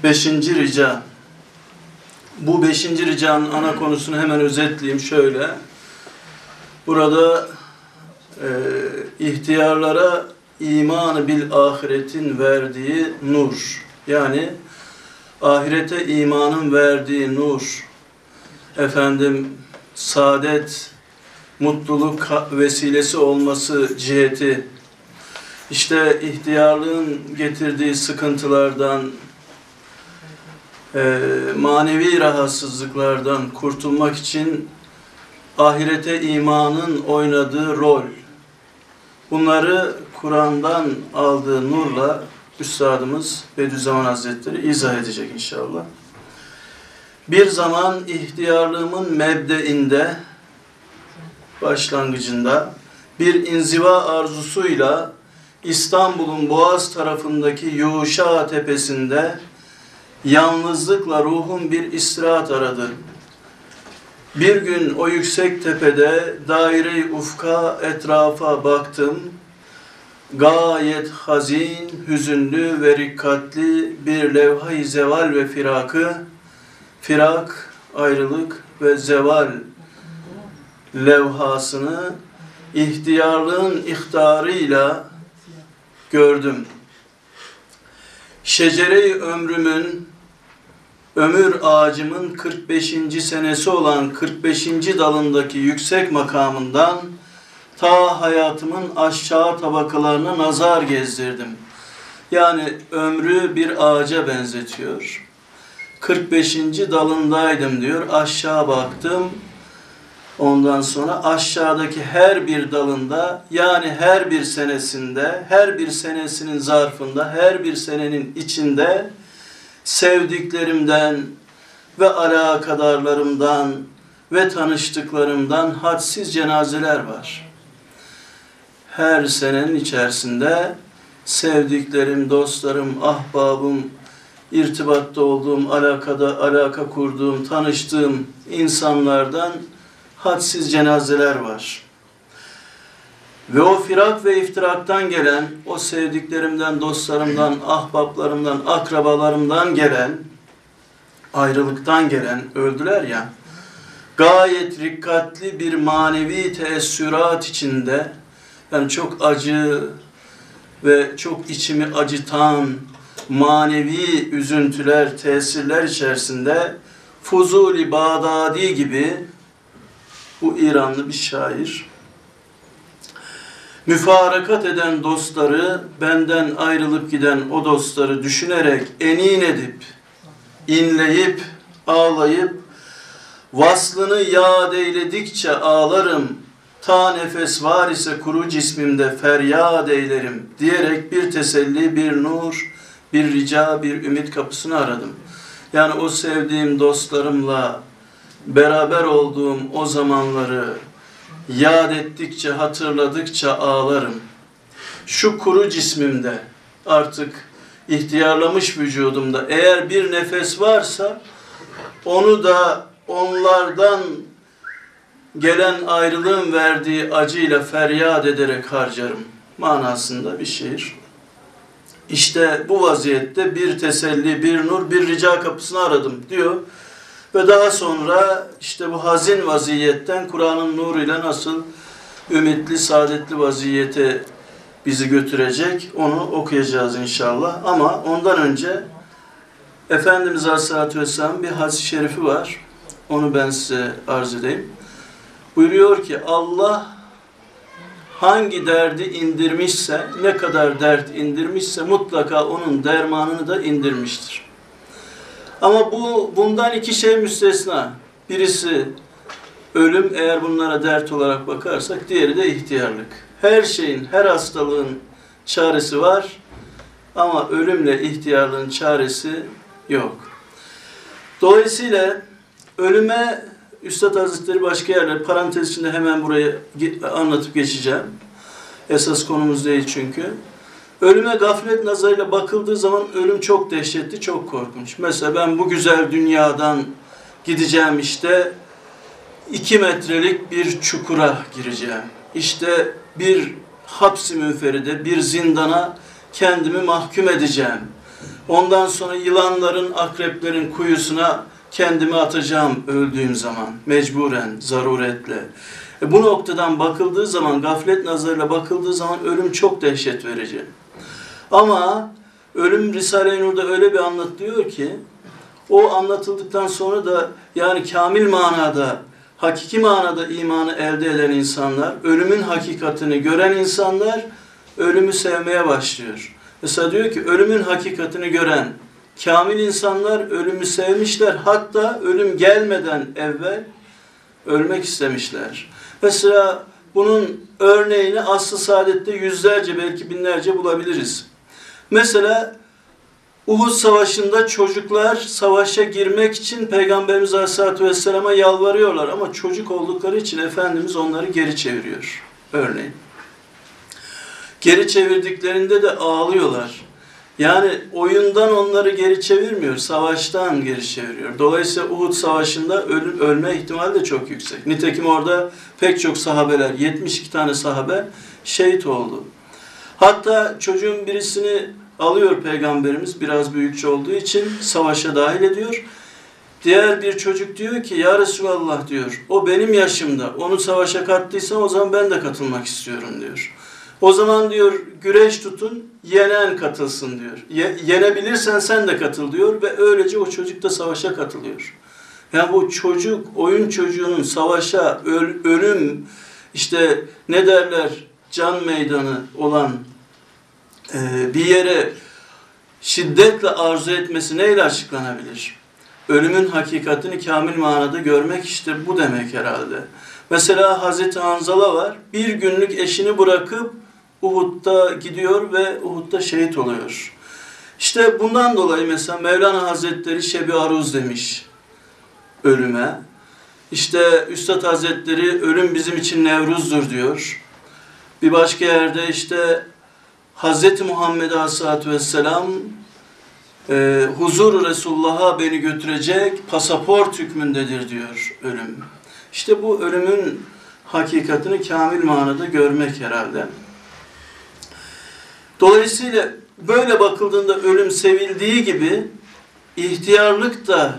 Beşinci rica. Bu beşinci ricanın ana konusunu hemen özetleyeyim şöyle. Burada ihtiyarlara imanı bil ahiretin verdiği nur. Yani ahirete imanın verdiği nur. Saadet, mutluluk vesilesi olması ciheti. İşte ihtiyarlığın getirdiği sıkıntılardan, manevi rahatsızlıklardan kurtulmak için ahirete imanın oynadığı rol. Bunları Kur'an'dan aldığı nurla Üstadımız Bediüzzaman Hazretleri izah edecek inşallah. Bir zaman ihtiyarlığımın mebdeinde, başlangıcında bir inziva arzusuyla İstanbul'un Boğaz tarafındaki Yuşa tepesinde yalnızlıkla ruhum bir istirahat aradı. Bir gün o yüksek tepede daire-i ufka etrafa baktım. Gayet hazin, hüzünlü ve rikkatli bir levha-i zeval ve firak, ayrılık ve zeval levhasını ihtiyarlığın ihtarıyla gördüm. Şecere-i ömrümün, ömür ağacımın 45. senesi olan 45. dalındaki yüksek makamından ta hayatımın aşağı tabakalarına nazar gezdirdim. Yani ömrü bir ağaca benzetiyor. 45. dalındaydım diyor, aşağı baktım. Ondan sonra aşağıdaki her bir dalında, yani her bir senesinde, her bir senesinin zarfında, her bir senenin içinde sevdiklerimden ve alakadarlarımdan ve tanıştıklarımdan hadsiz cenazeler var. Her senenin içerisinde sevdiklerim, dostlarım, ahbabım, irtibatta olduğum, alaka kurduğum, tanıştığım insanlardan hadsiz cenazeler var. Ve o firak ve iftiraktan gelen, o sevdiklerimden, dostlarımdan, ahbaplarımdan, akrabalarımdan gelen, ayrılıktan gelen, öldüler ya, gayet rikkatli bir manevi teessürat içinde, yani çok acı ve çok içimi acıtan manevi üzüntüler, tesirler içerisinde Fuzuli Bağdadi gibi, bu İranlı bir şair, müfarakat eden dostları, benden ayrılıp giden o dostları düşünerek enin edip, inleyip, ağlayıp, vaslını yad eyledikçe ağlarım, ta nefes var ise kuru cismimde feryat eylerim diyerek bir teselli, bir nur, bir rica, bir ümit kapısını aradım. Yani o sevdiğim dostlarımla beraber olduğum o zamanları yad ettikçe, hatırladıkça ağlarım. Şu kuru cismimde, artık ihtiyarlamış vücudumda eğer bir nefes varsa onu da onlardan gelen ayrılığın verdiği acıyla feryat ederek harcarım manasında bir şiir. İşte bu vaziyette bir teselli, bir nur, bir rica kapısını aradım diyor. Ve daha sonra işte bu hazin vaziyetten Kur'an'ın nuruyla nasıl ümitli, saadetli vaziyete bizi götürecek, onu okuyacağız inşallah. Ama ondan önce Efendimiz Aleyhisselatü Vesselam bir hadis-i şerifi var. Onu ben size arz edeyim. Buyuruyor ki Allah hangi derdi indirmişse, ne kadar dert indirmişse mutlaka onun dermanını da indirmiştir. Ama bundan iki şey müstesna. Birisi ölüm, eğer bunlara dert olarak bakarsak, diğeri de ihtiyarlık. Her şeyin, her hastalığın çaresi var ama ölümle ihtiyarlığın çaresi yok. Dolayısıyla ölüme Üstad Hazretleri başka yerler, parantez içinde hemen burayı anlatıp geçeceğim. Esas konumuz değil çünkü. Ölüme gaflet nazarıyla bakıldığı zaman ölüm çok dehşetli, çok korkunç. Mesela ben bu güzel dünyadan gideceğim, işte 2 metrelik bir çukura gireceğim. İşte bir hapsi müferide, bir zindana kendimi mahkum edeceğim. Ondan sonra yılanların, akreplerin kuyusuna kendimi atacağım öldüğüm zaman. Mecburen, zaruretle. Bu noktadan bakıldığı zaman, gaflet nazarıyla bakıldığı zaman ölüm çok dehşet verici. Ama ölüm Risale-i Nur'da öyle bir anlatılıyor ki, o anlatıldıktan sonra da yani kamil manada, hakiki manada imanı elde eden insanlar, ölümün hakikatini gören insanlar ölümü sevmeye başlıyor. Mesela diyor ki ölümün hakikatini gören kamil insanlar ölümü sevmişler, hatta ölüm gelmeden evvel ölmek istemişler. Mesela bunun örneğini Asr-ı Saadet'te yüzlerce belki binlerce bulabiliriz. Mesela Uhud Savaşı'nda çocuklar savaşa girmek için Peygamberimiz Aleyhisselatü Vesselam'a yalvarıyorlar ama çocuk oldukları için Efendimiz onları geri çeviriyor. Örneğin. Geri çevirdiklerinde de ağlıyorlar. Yani oyundan onları geri çevirmiyor, savaştan geri çeviriyor. Dolayısıyla Uhud Savaşı'nda ölme ihtimali de çok yüksek. Nitekim orada pek çok sahabeler, 72 tane sahabe şehit oldu. Hatta çocuğun birisini alıyor Peygamberimiz, biraz büyükçe olduğu için savaşa dahil ediyor. Diğer bir çocuk diyor ki, ya Resulallah diyor, o benim yaşımda, onu savaşa kattıysam o zaman ben de katılmak istiyorum diyor. O zaman diyor, güreş tutun, yenen katılsın diyor. Yenebilirsen sen de katıl diyor ve öylece o çocuk da savaşa katılıyor. Yani bu çocuk, oyun çocuğunun savaşa, ölüm, işte ne derler, can meydanı olan bir yere şiddetle arzu etmesi neyle açıklanabilir? Ölümün hakikatini kamil manada görmek işte bu demek herhalde. Mesela Hazreti Hanzala var, bir günlük eşini bırakıp Uhud'da gidiyor ve Uhud'da şehit oluyor. İşte bundan dolayı mesela Mevlana Hazretleri Şebi Aruz demiş ölüme. İşte Üstad Hazretleri ölüm bizim için Nevruz'dur diyor. Bir başka yerde işte Hz. Muhammed Aleyhisselatü Vesselam huzur Resulullah'a beni götürecek pasaport hükmündedir diyor ölüm. İşte bu ölümün hakikatini kamil manada görmek herhalde. Dolayısıyla böyle bakıldığında ölüm sevildiği gibi ihtiyarlık da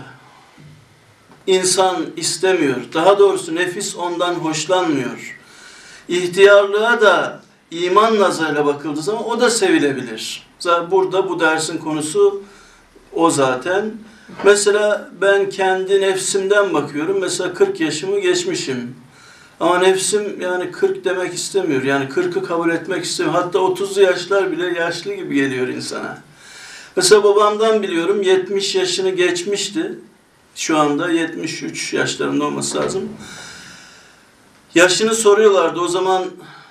insan istemiyor. Daha doğrusu nefis ondan hoşlanmıyor. İhtiyarlığa da iman nazarıyla bakıldığı zaman o da sevilebilir. Burada bu dersin konusu o zaten. Mesela ben kendi nefsimden bakıyorum. Mesela 40 yaşımı geçmişim. Ama nefsim yani 40 demek istemiyor. Yani 40'ı kabul etmek istemiyor. Hatta 30'lu yaşlar bile yaşlı gibi geliyor insana. Mesela babamdan biliyorum 70 yaşını geçmişti. Şu anda 73 yaşlarında olması lazım. Yaşını soruyorlardı. O zaman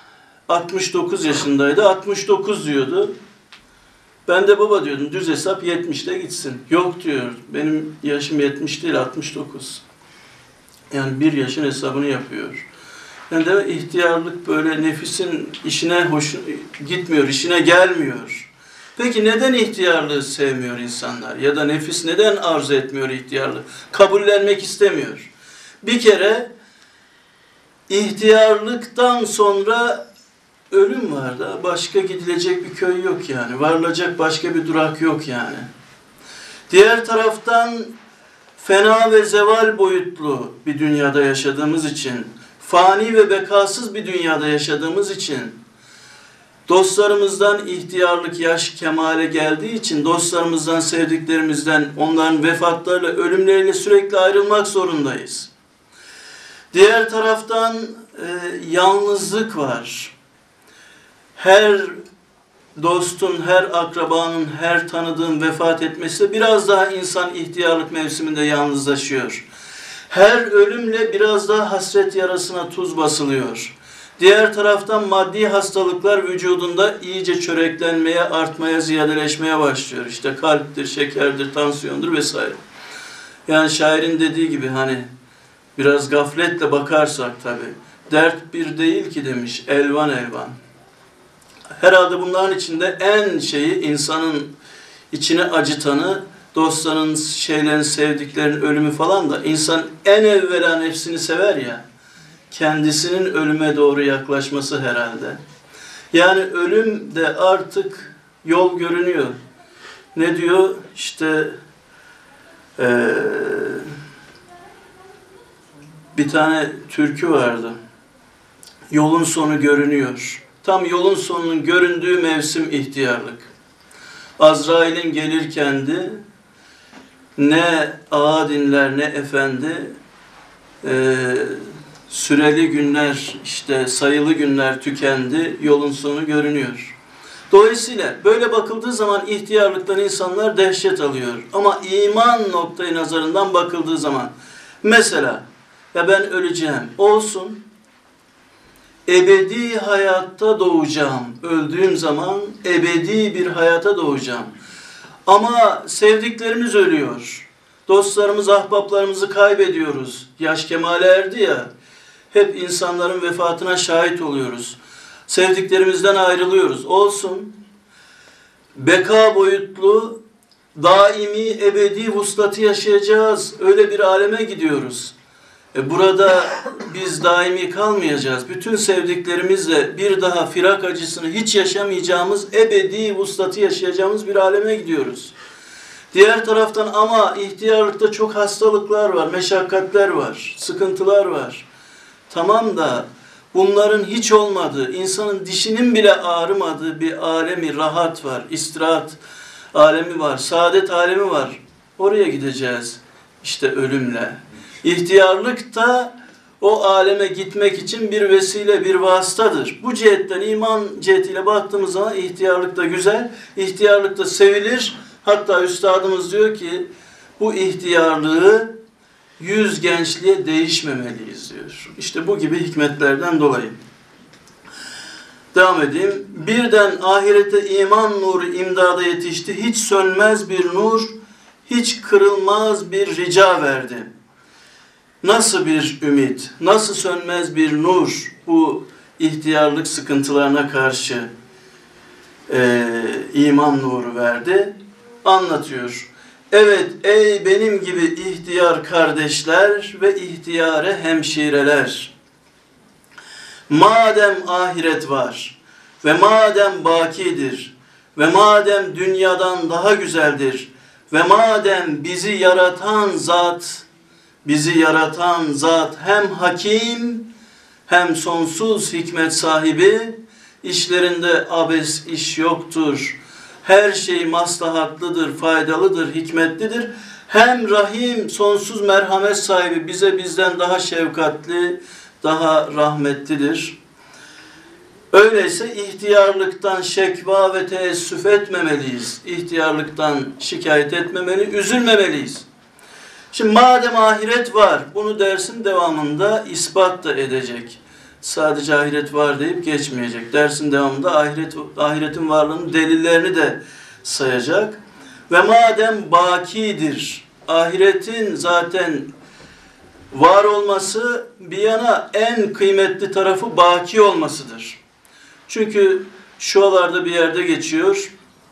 69 yaşındaydı. 69 diyordu. Ben de baba diyordum. Düz hesap 70'te gitsin. Yok diyor. Benim yaşım 70 değil 69. Yani bir yaşın hesabını yapıyor. Yani de ihtiyarlık böyle nefisin işine gitmiyor, işine gelmiyor. Peki neden ihtiyarlığı sevmiyor insanlar? Ya da nefis neden arzu etmiyor ihtiyarlığı? Kabullenmek istemiyor. Bir kere ihtiyarlıktan sonra ölüm var da başka gidilecek bir köy yok yani. Varılacak başka bir durak yok yani. Diğer taraftan fena ve zeval boyutlu bir dünyada yaşadığımız için, fani ve bekasız bir dünyada yaşadığımız için, dostlarımızdan ihtiyarlık, yaş kemale geldiği için, dostlarımızdan, sevdiklerimizden, onların vefatlarıyla, ölümleriyle sürekli ayrılmak zorundayız. Diğer taraftan yalnızlık var. Her dostun, her akrabanın, her tanıdığın vefat etmesi biraz daha insan ihtiyarlık mevsiminde yalnızlaşıyor. Her ölümle biraz daha hasret yarasına tuz basılıyor. Diğer taraftan maddi hastalıklar vücudunda iyice çöreklenmeye, artmaya, ziyadeleşmeye başlıyor. İşte kalptir, şekerdir, tansiyondur vesaire. Yani şairin dediği gibi hani biraz gafletle bakarsak tabii. Dert bir değil ki demiş, elvan elvan. Herhalde bunların içinde en şeyi insanın içine acıtanı, dostların, şeylerin, sevdiklerinin ölümü falan da insan en evvela nefsini sever ya, kendisinin ölüme doğru yaklaşması herhalde. Yani ölüm de artık yol görünüyor. Ne diyor? İşte bir tane türkü vardı. Yolun sonu görünüyor. Tam yolun sonunun göründüğü mevsim ihtiyarlık. Azrail'in gelirkendi ne ağa dinler ne efendi, süreli günler, işte sayılı günler tükendi, yolun sonu görünüyor. Dolayısıyla böyle bakıldığı zaman ihtiyarlıktan insanlar dehşet alıyor. Ama iman noktayı nazarından bakıldığı zaman, mesela ya ben öleceğim, olsun, ebedi hayatta doğacağım. Öldüğüm zaman ebedi bir hayata doğacağım. Ama sevdiklerimiz ölüyor. Dostlarımız, ahbaplarımızı kaybediyoruz. Yaş kemale erdi ya, hep insanların vefatına şahit oluyoruz. Sevdiklerimizden ayrılıyoruz. Olsun, beka boyutlu, daimi, ebedi vuslatı yaşayacağız. Öyle bir aleme gidiyoruz. Burada biz daimi kalmayacağız. Bütün sevdiklerimizle bir daha firak acısını hiç yaşamayacağımız, ebedi vuslatı yaşayacağımız bir aleme gidiyoruz. Diğer taraftan ama ihtiyarlıkta çok hastalıklar var, meşakkatler var, sıkıntılar var. Tamam da bunların hiç olmadığı, insanın dişinin bile ağrımadığı bir alemi rahat var, istirahat alemi var, saadet alemi var. Oraya gideceğiz işte ölümle. İhtiyarlık da o aleme gitmek için bir vesile, bir vasıtadır. Bu cihetten, iman cihetiyle baktığımız zaman ihtiyarlık da güzel, ihtiyarlık da sevilir. Hatta üstadımız diyor ki, bu ihtiyarlığı 100 gençliğe değişmemeliyiz diyor. İşte bu gibi hikmetlerden dolayı. Devam edeyim. Birden ahirete iman nuru imdada yetişti. Hiç sönmez bir nur, hiç kırılmaz bir rica verdi. Nasıl bir ümit, nasıl sönmez bir nur bu ihtiyarlık sıkıntılarına karşı iman nuru verdi. Anlatıyor. Evet ey benim gibi ihtiyar kardeşler ve ihtiyare hemşireler. Madem ahiret var ve madem bakidir ve madem dünyadan daha güzeldir ve madem bizi yaratan zat hem hakim hem sonsuz hikmet sahibi, işlerinde abes iş yoktur. Her şey maslahatlıdır, faydalıdır, hikmetlidir. Hem rahim, sonsuz merhamet sahibi, bize bizden daha şefkatli, daha rahmetlidir. Öyleyse ihtiyarlıktan şekva ve teessüf etmemeliyiz. İhtiyarlıktan şikayet etmemeli, üzülmemeliyiz. Şimdi madem ahiret var, bunu dersin devamında ispat da edecek. Sadece ahiret var deyip geçmeyecek. Dersin devamında ahiretin varlığının delillerini de sayacak. Ve madem bakidir, ahiretin zaten var olması bir yana en kıymetli tarafı baki olmasıdır. Çünkü şuralarda bir yerde geçiyor.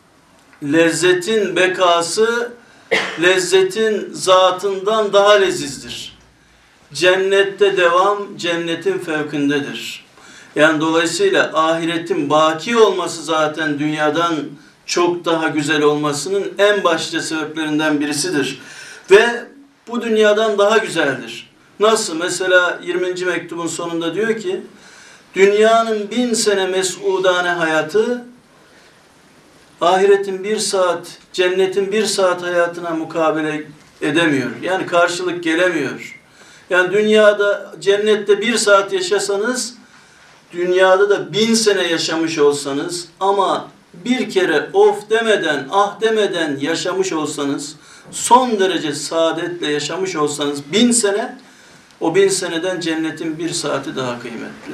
Lezzetin bekası lezzetin zatından daha lezizdir. Cennette devam, cennetin fevkindedir. Yani dolayısıyla ahiretin baki olması zaten dünyadan çok daha güzel olmasının en başta sebeplerinden birisidir. Ve bu dünyadan daha güzeldir. Nasıl? Mesela 20. mektubun sonunda diyor ki, dünyanın 1000 sene mes'udane hayatı, ahiretin 1 saat, cennetin 1 saat hayatına mukabele edemiyor. Yani karşılık gelemiyor. Yani dünyada, cennette 1 saat yaşasanız, dünyada da 1000 sene yaşamış olsanız, ama bir kere of demeden, ah demeden yaşamış olsanız, son derece saadetle yaşamış olsanız 1000 sene, o 1000 seneden cennetin 1 saati daha kıymetli.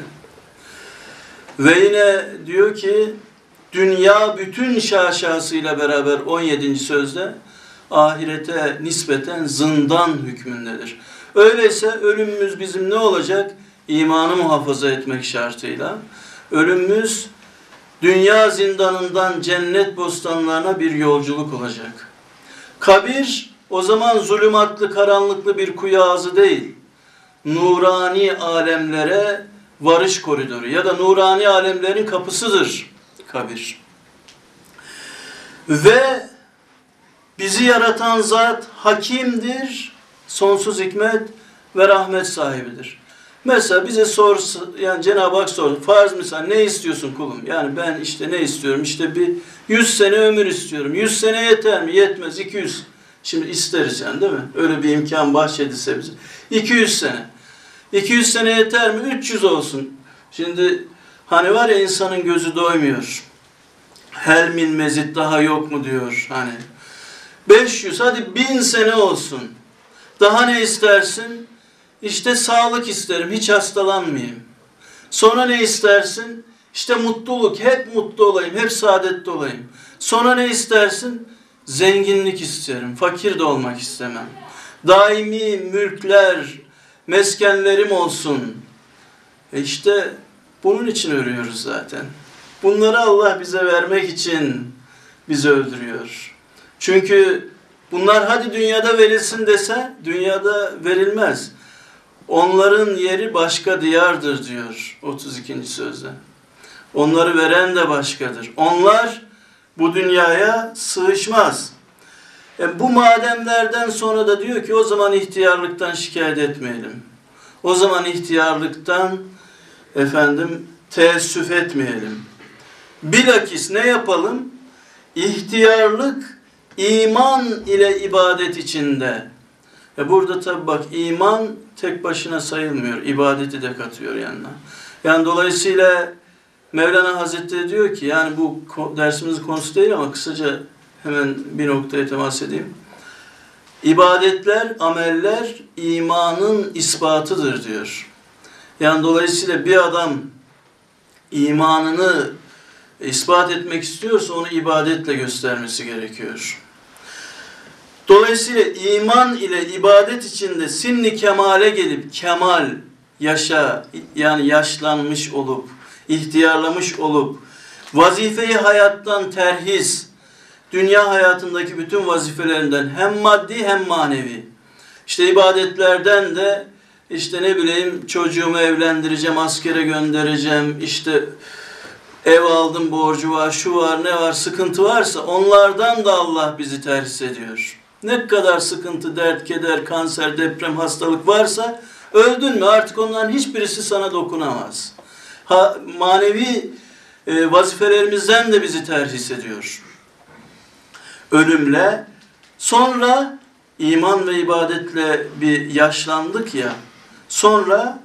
Ve yine diyor ki, dünya bütün şaşasıyla beraber 17. sözde ahirete nispeten zindan hükmündedir. Öyleyse ölümümüz bizim ne olacak? İmanı muhafaza etmek şartıyla. Ölümümüz dünya zindanından cennet bostanlarına bir yolculuk olacak. Kabir o zaman zulümatlı, karanlıklı bir kuyu ağzı değil, nurani alemlere varış koridoru ya da nurani alemlerin kapısıdır kabir. Ve Bizi yaratan zat hakimdir, sonsuz hikmet ve rahmet sahibidir. Mesela bize sorsa, yani Cenab-ı Hak sordu. Farz misal, ne istiyorsun kulum? Yani ben işte ne istiyorum? İşte bir 100 sene ömür istiyorum. 100 sene yeter mi? Yetmez. 200. Şimdi isteriz yani, değil mi? Öyle bir imkan bahşedilse bize. 200 sene. 200 sene yeter mi? 300 olsun. Şimdi hani var ya, insanın gözü doymuyor. Hel min mezit, daha yok mu diyor hani. 500, hadi 1000 sene olsun. Daha ne istersin? İşte sağlık isterim, hiç hastalanmayayım. Sonra ne istersin? İşte mutluluk, hep mutlu olayım, hep saadette olayım. Sonra ne istersin? Zenginlik isterim, fakir de olmak istemem. Daimi mülkler, meskenlerim olsun. İşte bunun için ölüyoruz zaten. Bunları Allah bize vermek için bizi öldürüyor. Çünkü bunlar hadi dünyada verilsin dese, dünyada verilmez. Onların yeri başka diyardır diyor 32. sözde. Onları veren de başkadır. Onlar bu dünyaya sığışmaz. Bu mademlerden sonra da diyor ki o zaman ihtiyarlıktan şikayet etmeyelim. O zaman ihtiyarlıktan teessüf etmeyelim. Bilakis ne yapalım? İhtiyarlık iman ile ibadet içinde. Burada tabi bak, iman tek başına sayılmıyor. İbadeti de katıyor yanına. Yani dolayısıyla Mevlana Hazretleri diyor ki, yani bu dersimizin konusu değil ama kısaca hemen bir noktaya temas edeyim. İbadetler, ameller imanın ispatıdır diyor. Yani dolayısıyla bir adam imanını ispat etmek istiyorsa onu ibadetle göstermesi gerekiyor. Dolayısıyla iman ile ibadet içinde sinni kemale gelip kemal yaşa, yani yaşlanmış olup, ihtiyarlamış olup, vazifeyi hayattan terhis, dünya hayatındaki bütün vazifelerinden hem maddi hem manevi, işte ibadetlerden de işte ne bileyim çocuğumu evlendireceğim, askere göndereceğim, işte ev aldım, borcu var, şu var, ne var, sıkıntı varsa onlardan da Allah bizi terhis ediyor. Ne kadar sıkıntı, dert, keder, kanser, deprem, hastalık varsa öldün mü artık onların hiçbirisi sana dokunamaz. Manevi vazifelerimizden de bizi terhis ediyor. Ölümle, sonra iman ve ibadetle bir yaşlandık ya, sonra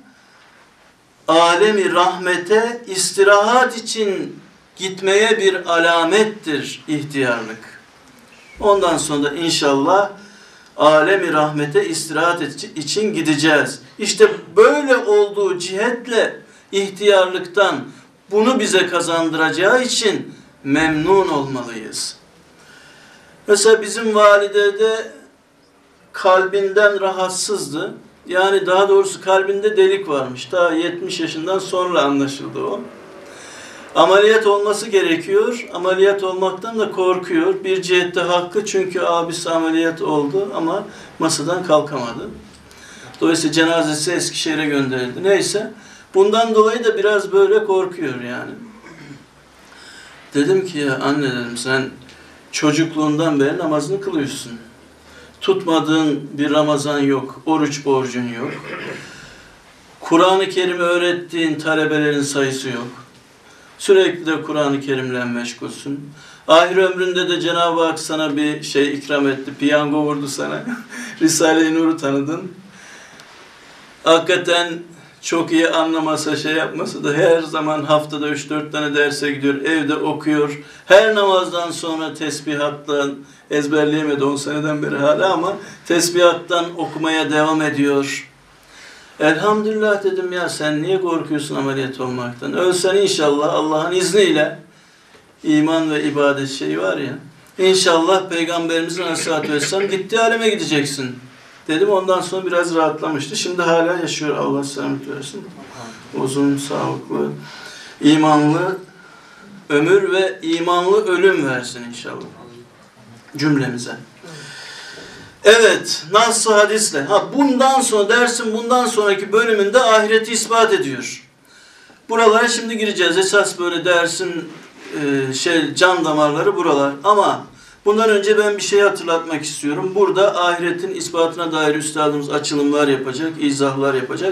alemi rahmete istirahat için gitmeye bir alamettir ihtiyarlık. Ondan sonra inşallah alemi rahmete istirahat için gideceğiz. İşte böyle olduğu cihetle ihtiyarlıktan bunu bize kazandıracağı için memnun olmalıyız. Mesela bizim valide de kalbinden rahatsızdı. Yani daha doğrusu kalbinde delik varmış. Daha 70 yaşından sonra anlaşıldı o. Ameliyat olması gerekiyor. Ameliyat olmaktan da korkuyor. Bir cihette haklı, çünkü abisi ameliyat oldu ama masadan kalkamadı. Dolayısıyla cenazesi Eskişehir'e gönderildi. Neyse. Bundan dolayı da biraz böyle korkuyor yani. Dedim ki ya anne, dedim, sen çocukluğundan beri namazını kılıyorsun. Tutmadığın bir Ramazan yok, oruç borcun yok. Kur'an-ı Kerim'i öğrettiğin talebelerin sayısı yok. Sürekli de Kur'an-ı Kerim'le meşgulsün. Ahir ömründe de Cenab-ı Hak sana bir şey ikram etti, piyango vurdu sana. Risale-i Nur'u tanıdın. Hakikaten çok iyi anlamasa, şey yapmasa da her zaman haftada 3-4 tane derse gidiyor, evde okuyor. Her namazdan sonra tesbihattan, ezberleyemedi 10 seneden beri hala ama tesbihattan okumaya devam ediyor. Elhamdülillah dedim ya, sen niye korkuyorsun ameliyat olmaktan? Ölsen inşallah Allah'ın izniyle, iman ve ibadet şeyi var ya, İnşallah Peygamberimizin Aleyhisselatü Vesselam gittiği aleme gideceksin dedim. Ondan sonra biraz rahatlamıştı. Şimdi hala yaşıyor. Allah selamet versin. Uzun, sağlıklı, imanlı ömür ve imanlı ölüm versin inşallah cümlemize. Evet, Nas-ı hadisle. Bundan sonra dersin bundan sonraki bölümünde ahireti ispat ediyor. Buralara şimdi gireceğiz. Esas böyle dersin can damarları buralar. Ama Bundan önce ben bir şey hatırlatmak istiyorum. Burada ahiretin ispatına dair üstadımız açılımlar yapacak, izahlar yapacak.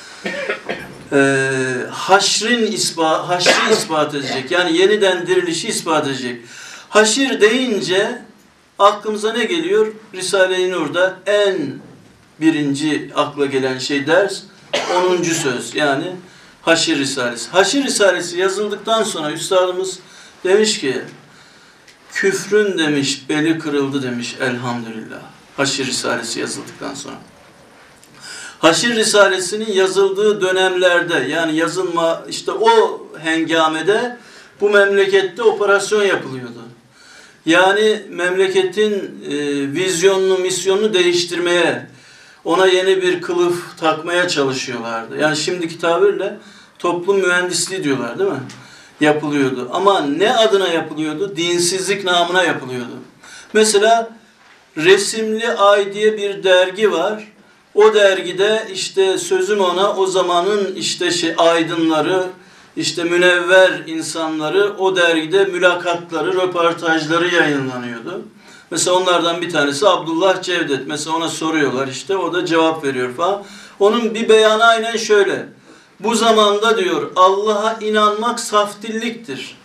Haşri ispat edecek. Yani yeniden dirilişi ispat edecek. Haşir deyince aklımıza ne geliyor? Risale-i Nur'da en birinci akla gelen şey ders 10. söz. Yani Haşir Risalesi. Haşir Risalesi yazıldıktan sonra üstadımız demiş ki küfrün demiş beli kırıldı demiş elhamdülillah. Haşir Risalesi yazıldıktan sonra. Haşir Risalesi'nin yazıldığı dönemlerde yani yazılma işte o hengamede bu memlekette operasyon yapılıyordu. Yani memleketin vizyonunu, misyonunu değiştirmeye, ona yeni bir kılıf takmaya çalışıyorlardı. Yani şimdiki tabirle toplum mühendisliği diyorlar değil mi? Yapılıyordu. Ama ne adına yapılıyordu? Dinsizlik namına yapılıyordu. Mesela Resimli Ay diye bir dergi var. O dergide işte sözüm ona o zamanın işte aydınları, işte münevver insanları o dergide mülakatları, röportajları yayınlanıyordu. Mesela onlardan bir tanesi Abdullah Cevdet. Mesela ona soruyorlar işte o da cevap veriyor falan. Onun bir beyanı aynen şöyle. Bu zamanda diyor Allah'a inanmak saf dilliktir.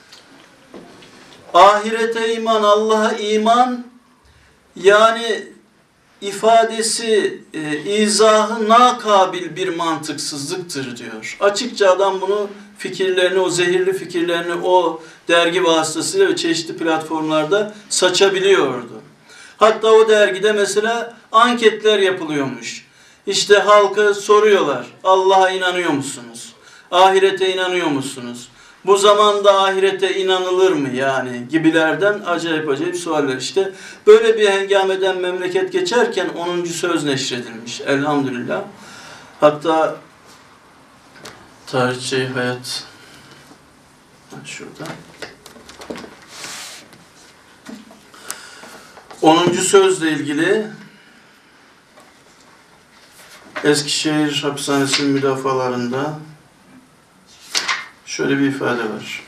Ahirete iman, Allah'a iman yani ifadesi, izahı nakabil bir mantıksızlıktır diyor. Açıkça adam bunu fikirlerini, o zehirli fikirlerini o dergi vasıtasıyla ve çeşitli platformlarda saçabiliyordu. Hatta o dergide mesela anketler yapılıyormuş. İşte halka soruyorlar. Allah'a inanıyor musunuz? Ahirete inanıyor musunuz? Bu zamanda ahirete inanılır mı yani gibilerden acayip sualler işte. Böyle bir hengameden memleket geçerken 10. söz neşredilmiş elhamdülillah. Hatta tarihçi hayat şurada. 10. sözle ilgili Eskişehir Hapishanesi'nin müdafalarında şöyle bir ifade var.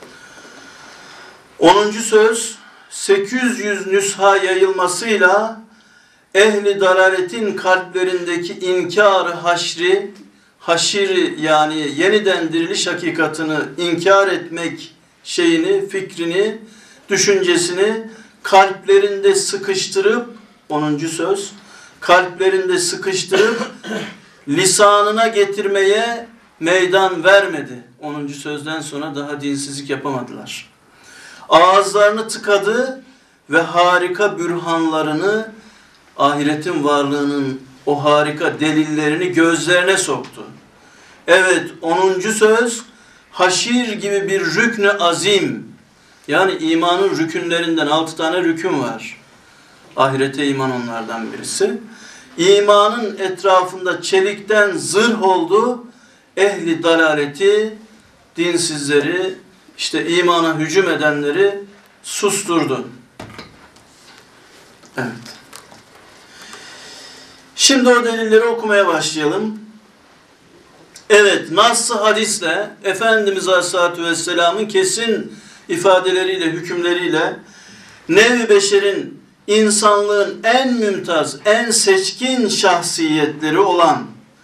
10. söz 800 nüsha yayılmasıyla ehli dalaletin kalplerindeki inkarı haşiri yani yeniden diriliş hakikatini inkar etmek şeyini, fikrini, düşüncesini kalplerinde sıkıştırıp 10. söz kalplerinde sıkıştırıp lisanına getirmeye meydan vermedi. 10. sözden sonra daha dinsizlik yapamadılar. Ağızlarını tıkadı ve harika bürhanlarını, ahiretin varlığının o harika delillerini gözlerine soktu. Evet, 10. söz haşir gibi bir rükn-i azim. Yani imanın rükünlerinden 6 tane rükün var. Ahirete iman onlardan birisi. İmanın etrafında çelikten zırh oldu. Ehli dalaleti, dinsizleri, işte imana hücum edenleri susturdu. Evet. Şimdi o delilleri okumaya başlayalım. Evet, Nas-ı hadisle, Efendimiz Aleyhisselatü Vesselam'ın kesin ifadeleriyle, hükümleriyle nev-i beşerin, insanlığın en mümtaz, en seçkin şahsiyetleri olan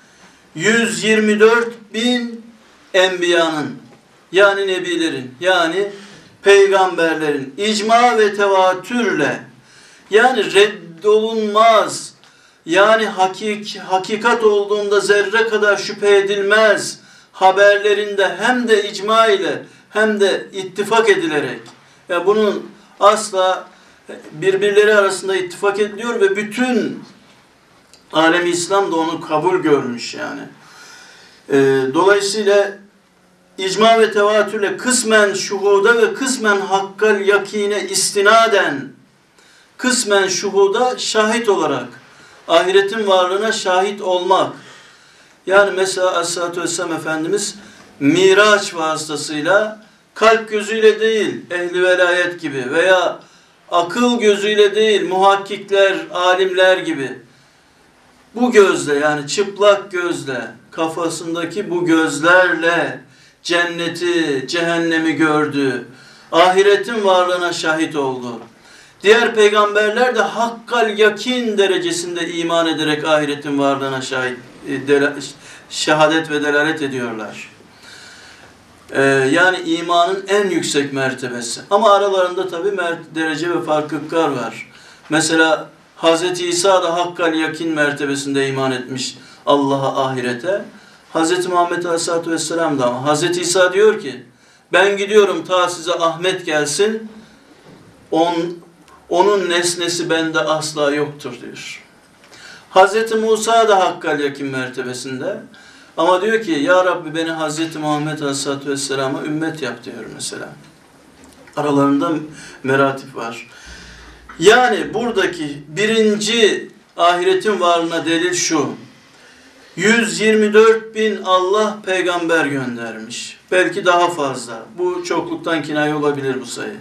124 bin enbiyanın, yani nebilerin, yani peygamberlerin icma ve tevatürle, yani reddolunmaz, yani hakikat olduğunda zerre kadar şüphe edilmez haberlerinde hem de icma ile hem de ittifak edilerek, yani bunun asla birbirleri arasında ittifak ediliyor ve bütün alem-i İslam da onu kabul görmüş yani. Dolayısıyla icma ve tevatürle kısmen şuhuda ve kısmen hakkal yakine istinaden, kısmen şuhuda şahit olarak ahiretin varlığına şahit olmak. Yani mesela Aleyhisselatü Vesselam Efendimiz Miraç vasıtasıyla kalp gözüyle değil ehli velayet gibi veya akıl gözüyle değil muhakkikler, alimler gibi bu gözle yani çıplak gözle kafasındaki bu gözlerle cenneti, cehennemi gördü. Ahiretin varlığına şahit oldu. Diğer peygamberler de hakkal yakin derecesinde iman ederek ahiretin varlığına şehadet ve delalet ediyorlar. Yani imanın en yüksek mertebesi. Ama aralarında tabi derece ve farklılıklar var. Mesela Hz. İsa da hakkal yakin mertebesinde iman etmiş Allah'a, ahirete. Hz. Muhammed Aleyhisselatü Vesselam da ama. Hz. İsa diyor ki, ben gidiyorum ta size Ahmet gelsin, onun nesnesi bende asla yoktur diyor. Hz. Musa da hakkal yakin mertebesinde. Ama diyor ki, ya Rabbi beni Hz. Muhammed Aleyhisselatü Vesselam'a ümmet yap diyor mesela. Aralarında meratip var. Yani buradaki birinci ahiretin varlığına delil şu. 124.000 Allah peygamber göndermiş. Belki daha fazla. Bu çokluktan kinaye olabilir bu sayı.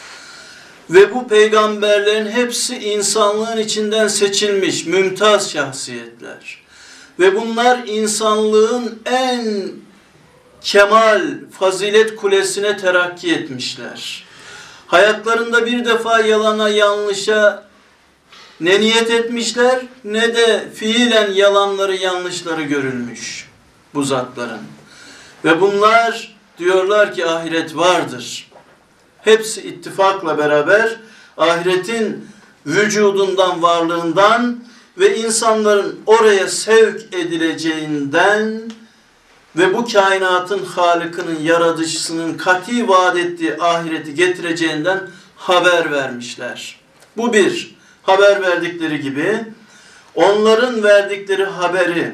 Ve bu peygamberlerin hepsi insanlığın içinden seçilmiş, mümtaz şahsiyetler. Ve bunlar insanlığın en kemal, fazilet kulesine terakki etmişler. Hayatlarında bir defa yalana, yanlışa ne niyet etmişler, ne de fiilen yalanları, yanlışları görülmüş bu zatların. Ve bunlar diyorlar ki ahiret vardır. Hepsi ittifakla beraber ahiretin vücudundan, varlığından ve insanların oraya sevk edileceğinden ve bu kainatın Halık'ının, yaratıcısının kati vaat ettiği ahireti getireceğinden haber vermişler. Bu bir, haber verdikleri gibi onların verdikleri haberi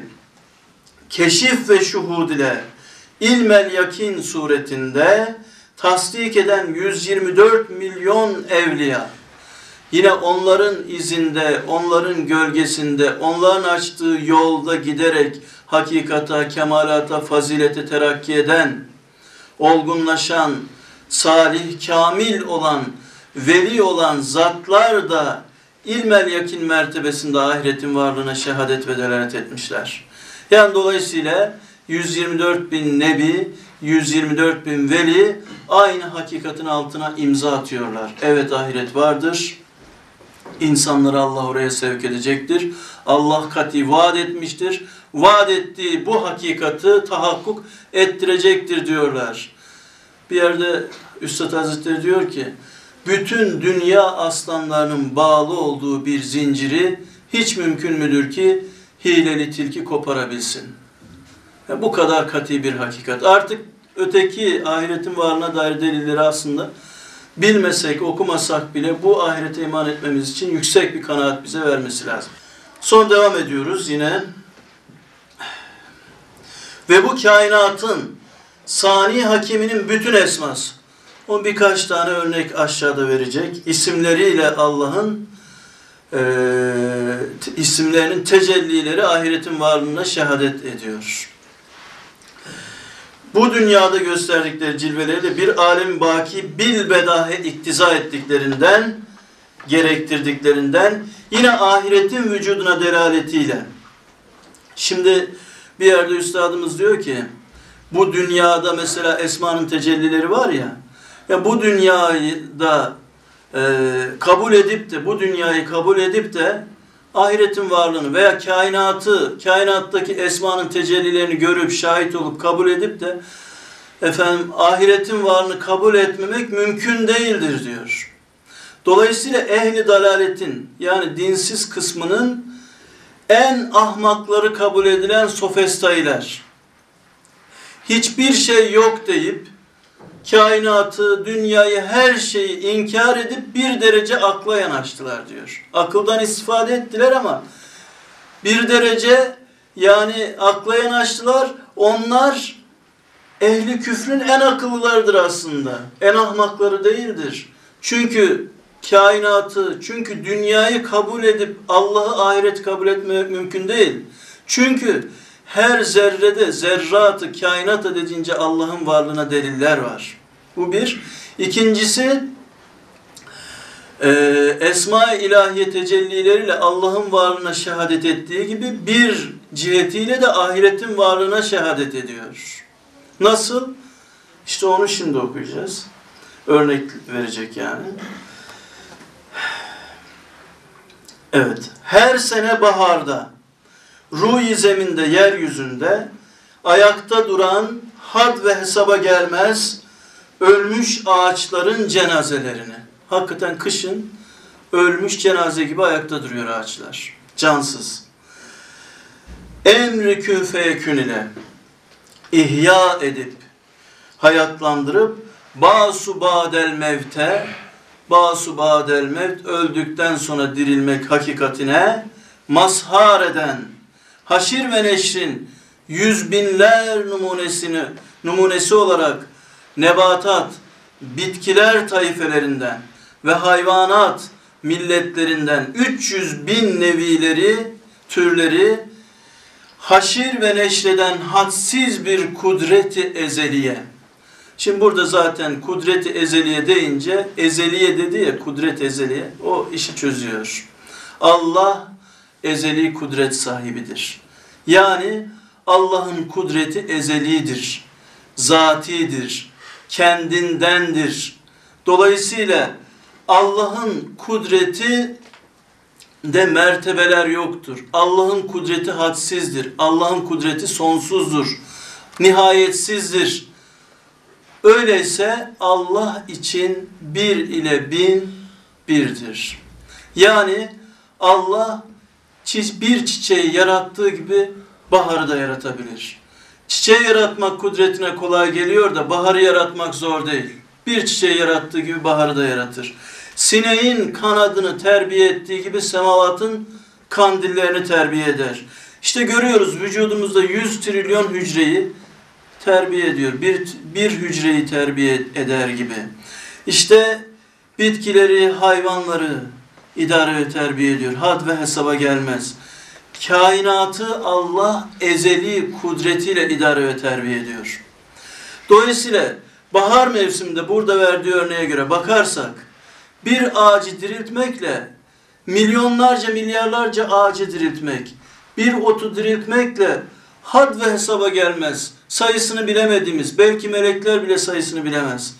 keşif ve şuhud ile ilmel yakin suretinde tasdik eden 124 milyon evliya, yine onların izinde, onların gölgesinde, onların açtığı yolda giderek hakikata, kemalata, fazilete terakki eden, olgunlaşan, salih, kamil olan, veli olan zatlar da ilmel yakin mertebesinde ahiretin varlığına şehadet ve delalet etmişler. Yani dolayısıyla 124.000 nebi, 124.000 veli aynı hakikatin altına imza atıyorlar. Evet, ahiret vardır. İnsanları Allah oraya sevk edecektir. Allah kati vaat etmiştir. Vaat ettiği bu hakikati tahakkuk ettirecektir diyorlar. Bir yerde Üstad Hazretleri diyor ki, bütün dünya aslanlarının bağlı olduğu bir zinciri hiç mümkün müdür ki hileli tilki koparabilsin? Yani bu kadar kati bir hakikat. Artık öteki ahiretin varlığına dair delilleri aslında bilmesek, okumasak bile bu ahirete iman etmemiz için yüksek bir kanaat bize vermesi lazım. Son devam ediyoruz yine. Ve bu kainatın sani hakiminin bütün esması. O birkaç tane örnek aşağıda verecek. İsimleriyle Allah'ın isimlerinin tecellileri ahiretin varlığına şehadet ediyor. Bu dünyada gösterdikleri cilveleri de bir alem baki bilbedahe iktiza ettiklerinden, gerektirdiklerinden, yine ahiretin vücuduna delaletiyle. Şimdi bir yerde üstadımız diyor ki, bu dünyada mesela esmanın tecellileri var ya, bu dünyayı da kabul edip de ahiretin varlığını veya kainattaki esmanın tecellilerini görüp, şahit olup, kabul edip de ahiretin varlığını kabul etmemek mümkün değildir diyor. Dolayısıyla ehli dalaletin, yani dinsiz kısmının en ahmakları kabul edilen sofistaylar, hiçbir şey yok deyip kainatı, dünyayı, her şeyi inkar edip bir derece akla yanaştılar diyor. Akıldan istifade ettiler ama bir derece, yani akla yanaştılar. Onlar ehli küfrün en akıllılarıdır aslında. En ahmakları değildir. Çünkü kainatı, çünkü dünyayı kabul edip Allah'ı, ahiret kabul etmek mümkün değil. Çünkü her zerrede, zerratı, kainata dediğince Allah'ın varlığına deliller var. Bu bir. İkincisi, Esma-i İlahiye tecellileriyle Allah'ın varlığına şehadet ettiği gibi bir cihetiyle de ahiretin varlığına şehadet ediyor. Nasıl? İşte onu şimdi okuyacağız. Örnek verecek yani. Evet, her sene baharda, ruh-i zeminde, yeryüzünde ayakta duran, had ve hesaba gelmez ölmüş ağaçların cenazelerini. Hakikaten kışın ölmüş cenaze gibi ayakta duruyor ağaçlar. Cansız. Emri kün feyekün ile ihya edip, hayatlandırıp, basu badel mevte, basu badel mevt, öldükten sonra dirilmek hakikatine mazhar eden, haşir ve neşrin yüz binler numunesi olarak nebatat, bitkiler taifelerinden ve hayvanat milletlerinden 300 bin nevileri, türleri haşir ve neşreden hadsiz bir kudreti ezeliye. Şimdi burada zaten kudreti ezeliye deyince, ezeliye dedi ya, kudret ezeliye, o işi çözüyor. Allah ezeli kudret sahibidir. Yani Allah'ın kudreti ezelidir, zatidir, kendindendir. Dolayısıyla Allah'ın kudreti de mertebeler yoktur. Allah'ın kudreti hadsizdir. Allah'ın kudreti sonsuzdur, nihayetsizdir. Öyleyse Allah için bir ile bin birdir. Yani Allah bir çiçeği yarattığı gibi baharı da yaratabilir. Çiçeği yaratmak kudretine kolay geliyor da baharı yaratmak zor değil. Bir çiçeği yarattığı gibi baharı da yaratır. Sineğin kanadını terbiye ettiği gibi semavatın kandillerini terbiye eder. İşte görüyoruz vücudumuzda 100 trilyon hücreyi terbiye ediyor. Bir hücreyi terbiye eder gibi. İşte bitkileri, hayvanları idare ve terbiye ediyor. Had ve hesaba gelmez. Kainatı Allah ezeli kudretiyle idare ve terbiye ediyor. Dolayısıyla bahar mevsiminde burada verdiği örneğe göre bakarsak bir ağacı diriltmekle milyonlarca, milyarlarca ağacı diriltmek, bir otu diriltmekle had ve hesaba gelmez. Sayısını bilemediğimiz, belki melekler bile sayısını bilemez.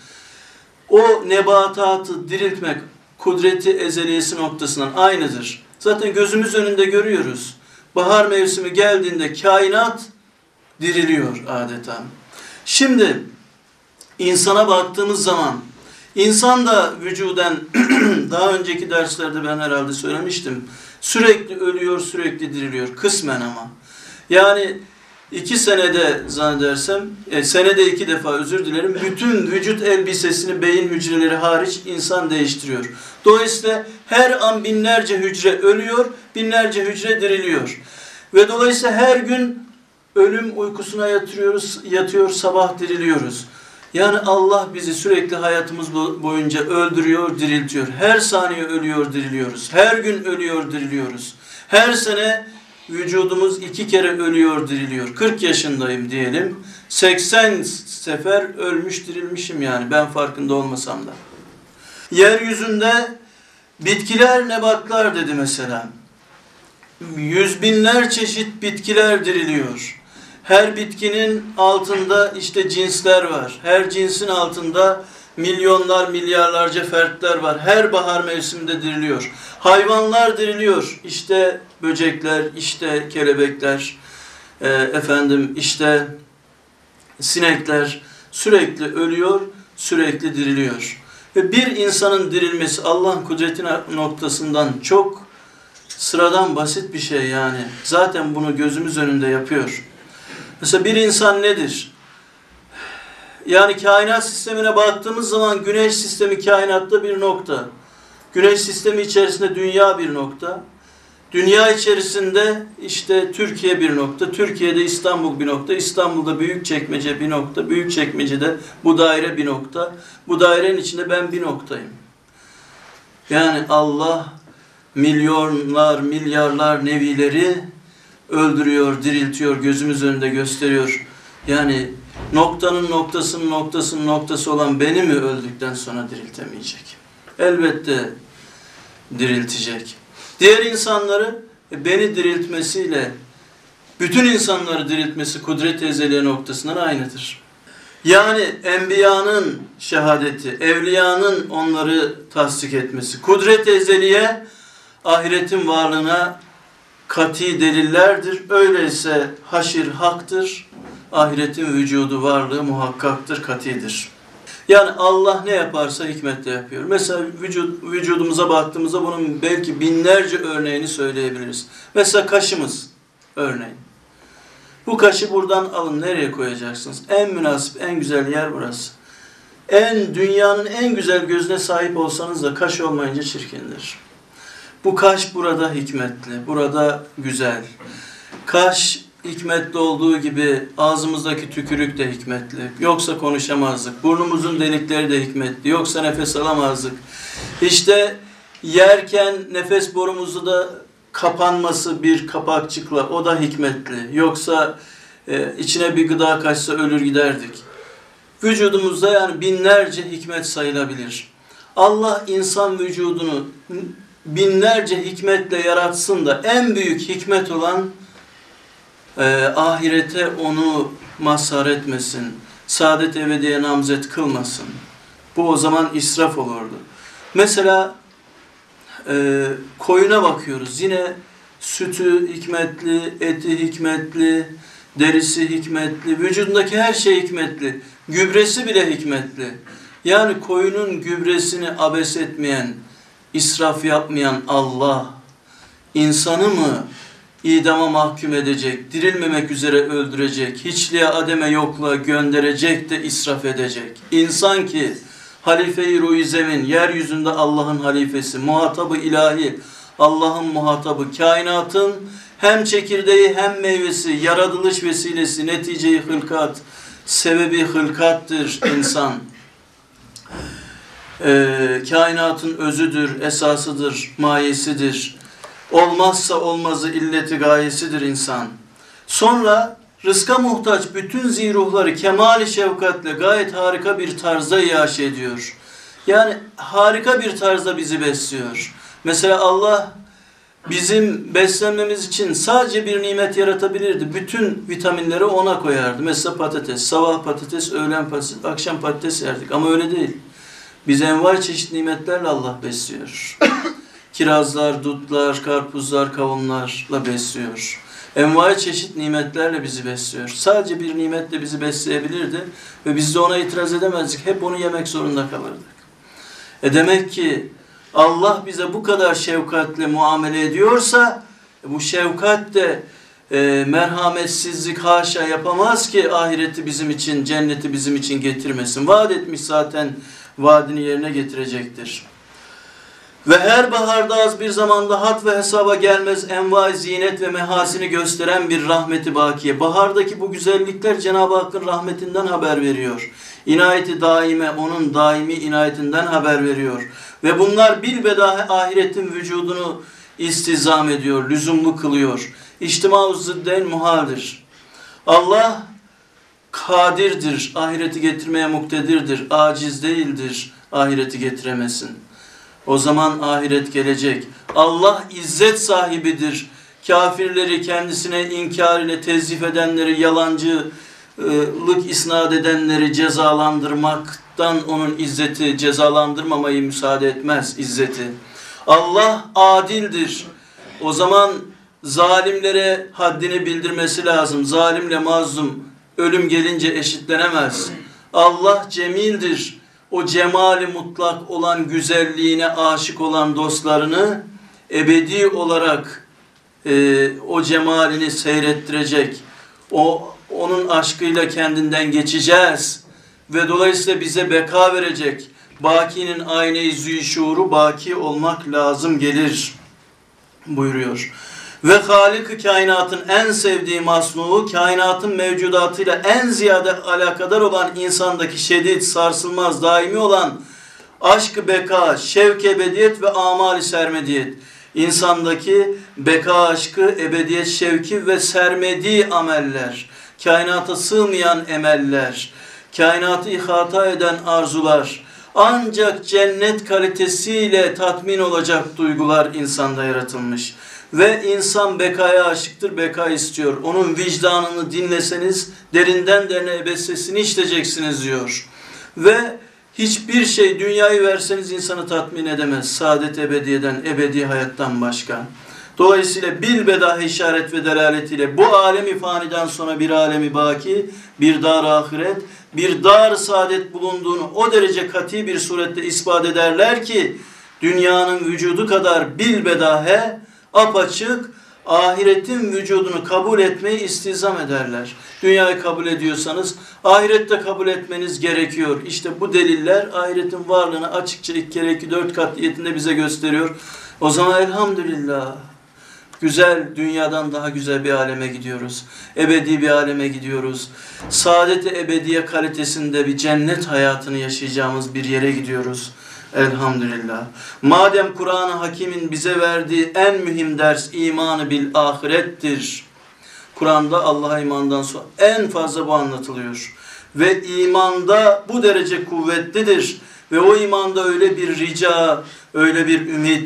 O nebatatı diriltmek kudreti ezeliyesi noktasından aynıdır. Zaten gözümüz önünde görüyoruz. Bahar mevsimi geldiğinde kainat diriliyor adeta. Şimdi insana baktığımız zaman insan da vücuden daha önceki derslerde ben herhalde söylemiştim. Sürekli ölüyor, sürekli diriliyor. Kısmen ama. Yani 2 senede zannedersem, senede 2 defa özür dilerim, bütün vücut elbisesini beyin hücreleri hariç insan değiştiriyor. Dolayısıyla her an binlerce hücre ölüyor, binlerce hücre diriliyor. Ve dolayısıyla her gün ölüm uykusuna yatıyor, sabah diriliyoruz. Yani Allah bizi sürekli hayatımız boyunca öldürüyor, diriltiyor. Her saniye ölüyor, diriliyoruz. Her gün ölüyor, diriliyoruz. Her sene vücudumuz 2 kere ölüyor, diriliyor. 40 yaşındayım diyelim. 80 sefer ölmüş, dirilmişim yani ben farkında olmasam da. Yeryüzünde bitkiler, nebatlar dedi mesela. Yüz binler çeşit bitkiler diriliyor. Her bitkinin altında işte cinsler var. Her cinsin altında milyonlar, milyarlarca fertler var. Her bahar mevsiminde diriliyor. Hayvanlar diriliyor. İşte böcekler, işte kelebekler, işte sinekler sürekli ölüyor, sürekli diriliyor. Ve bir insanın dirilmesi Allah'ın kudreti noktasından çok sıradan basit bir şey yani. Zaten bunu gözümüz önünde yapıyor. Mesela bir insan nedir? Yani kainat sistemine baktığımız zaman güneş sistemi kainatta bir nokta. Güneş sistemi içerisinde dünya bir nokta. Dünya içerisinde işte Türkiye bir nokta. Türkiye'de İstanbul bir nokta. İstanbul'da Büyükçekmece bir nokta. Büyükçekmece'de bu daire bir nokta. Bu dairenin içinde ben bir noktayım. Yani Allah milyonlar, milyarlar nevileri öldürüyor, diriltiyor, gözümüz önünde gösteriyor. Yani noktanın noktası olan beni mi öldükten sonra diriltemeyecek? Elbette diriltecek. Diğer insanları beni diriltmesiyle bütün insanları diriltmesi kudret-i ezeliye noktasından aynıdır. Yani enbiyanın şehadeti, evliyanın onları tasdik etmesi, kudret-i ezeliye ahiretin varlığına kati delillerdir. Öyleyse haşir haktır, ahiretin vücudu varlığı muhakkaktır, katidir. Yani Allah ne yaparsa hikmetle yapıyor. Mesela vücudumuza baktığımızda bunun belki binlerce örneğini söyleyebiliriz. Mesela kaşımız örneğin. Bu kaşı buradan alın, nereye koyacaksınız? En münasip, en güzel yer burası. Dünyanın en güzel gözüne sahip olsanız da kaş olmayınca çirkindir. Bu kaş burada hikmetli, burada güzel. Kaş hikmetli olduğu gibi ağzımızdaki tükürük de hikmetli. Yoksa konuşamazdık. Burnumuzun delikleri de hikmetli. Yoksa nefes alamazdık. İşte yerken nefes borumuzu da kapanması bir kapakçıkla, o da hikmetli. Yoksa içine bir gıda kaçsa ölür giderdik. Vücudumuzda yani binlerce hikmet sayılabilir. Allah insan vücudunu binlerce hikmetle yaratsın da en büyük hikmet olan ahirete onu mazhar etmesin. Saadet ebediye namzet kılmasın. Bu o zaman israf olurdu. Mesela koyuna bakıyoruz. Yine sütü hikmetli, eti hikmetli, derisi hikmetli, vücudundaki her şey hikmetli. Gübresi bile hikmetli. Yani koyunun gübresini abes etmeyen, israf yapmayan Allah, insanı mı idama mahkum edecek, dirilmemek üzere öldürecek, hiçliğe, ademe, yokluğa gönderecek de israf edecek. İnsan ki halife-i ruh-i zemin, yeryüzünde Allah'ın halifesi, muhatabı ilahi, Allah'ın muhatabı, kainatın hem çekirdeği hem meyvesi, yaratılış vesilesi, netice-i hılkat, sebebi hılkattır insan. Kainatın özüdür, esasıdır, mayesidir. Olmazsa olmazı, illeti gayesidir insan. Sonra rızka muhtaç bütün ziruhları kemali şefkatle gayet harika bir tarzda iaşe ediyor. Yani harika bir tarzda bizi besliyor. Mesela Allah bizim beslenmemiz için sadece bir nimet yaratabilirdi. Bütün vitaminleri ona koyardı. Mesela patates, sabah patates, öğlen patates, akşam patates yerdik. Ama öyle değil. Biz envai çeşit nimetlerle Allah besliyor. Kirazlar, dutlar, karpuzlar, kavunlarla besliyor. Envai çeşit nimetlerle bizi besliyor. Sadece bir nimetle bizi besleyebilirdi ve biz de ona itiraz edemezdik. Hep onu yemek zorunda kalırdık. Demek ki Allah bize bu kadar şefkatle muamele ediyorsa bu şefkat de merhametsizlik haşa yapamaz ki ahireti bizim için, cenneti bizim için getirmesin. Vaat etmiş zaten, vaadini yerine getirecektir. Ve her baharda az bir zamanda hat ve hesaba gelmez envai zinet ve mehasini gösteren bir rahmeti bakiye. Bahardaki bu güzellikler Cenab-ı Hakk'ın rahmetinden haber veriyor. İnayeti daime, onun daimi inayetinden haber veriyor. Ve bunlar bilbedahe ahiretin vücudunu istizam ediyor, lüzumlu kılıyor. İçtima-u zidden muhaldir. Allah kadirdir, ahireti getirmeye muktedirdir, aciz değildir, ahireti getiremesin. O zaman ahiret gelecek. Allah izzet sahibidir. Kafirleri kendisine inkar ile tezyif edenleri, yalancılık isnat edenleri cezalandırmaktan onun izzeti, cezalandırmamayı müsaade etmez izzeti. Allah adildir. O zaman zalimlere haddini bildirmesi lazım. Zalimle mazlum ölüm gelince eşitlenemez. Allah cemildir. O cemali mutlak olan güzelliğine aşık olan dostlarını ebedi olarak o cemalini seyrettirecek. Onun aşkıyla kendinden geçeceğiz ve dolayısıyla bize beka verecek. Bakinin ayne-i zü-şuuru baki olmak lazım gelir buyuruyor. Ve Halik-ı kainatın en sevdiği masnuğu, kainatın mevcudatıyla en ziyade alakadar olan insandaki şiddet, sarsılmaz, daimi olan aşk-ı beka, şevk ebediyet ve amal-i sermediyet. İnsandaki beka aşkı, ebediyet şevki ve sermediği ameller, kainata sığmayan emeller, kainatı ihata eden arzular, ancak cennet kalitesiyle tatmin olacak duygular insanda yaratılmış. Ve insan bekaya aşıktır, beka istiyor. Onun vicdanını dinleseniz derinden derine ebed sesini işiteceksiniz diyor. Ve Hiçbir şey dünyayı verseniz insanı tatmin edemez. Saadet ebediyeden, ebedi hayattan başka. Dolayısıyla bilbedahe işaret ve delaletiyle bu alemi faniden sonra bir alemi baki, bir dar ahiret, bir dar saadet bulunduğunu o derece kat'i bir surette ispat ederler ki dünyanın vücudu kadar bilbedahe, apaçık, ahiretin vücudunu kabul etmeyi istizam ederler. Dünyayı kabul ediyorsanız ahirette kabul etmeniz gerekiyor. İşte bu deliller ahiretin varlığını açıkça 2 kere 2 4 katiyetinde bize gösteriyor. O zaman elhamdülillah. Güzel, dünyadan daha güzel bir aleme gidiyoruz. Ebedi bir aleme gidiyoruz. Saadet-i ebediye kalitesinde bir cennet hayatını yaşayacağımız bir yere gidiyoruz. Elhamdülillah. Madem Kur'an-ı Hakim'in bize verdiği en mühim ders imanı bil ahirettir. Kur'an'da Allah'a imandan sonra en fazla bu anlatılıyor. Ve imanda bu derece kuvvetlidir. Ve o imanda öyle bir rica, öyle bir ümit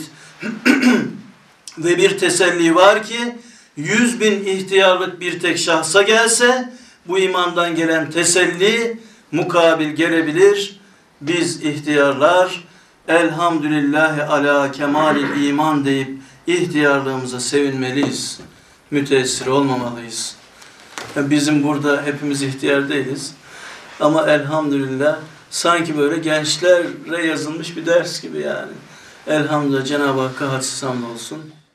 ve bir teselli var ki 100.000 ihtiyarlık bir tek şahsa gelse bu imandan gelen teselli mukabil gelebilir. Biz ihtiyarlar elhamdülillahi ala kemalil iman deyip ihtiyarlığımıza sevinmeliyiz. Müteessir olmamalıyız. Bizim burada hepimiz ihtiyar değiliz. Ama elhamdülillah sanki böyle gençlere yazılmış bir ders gibi yani. Elhamdülillah Cenab-ı Hakk'a hadsiz hamd olsun.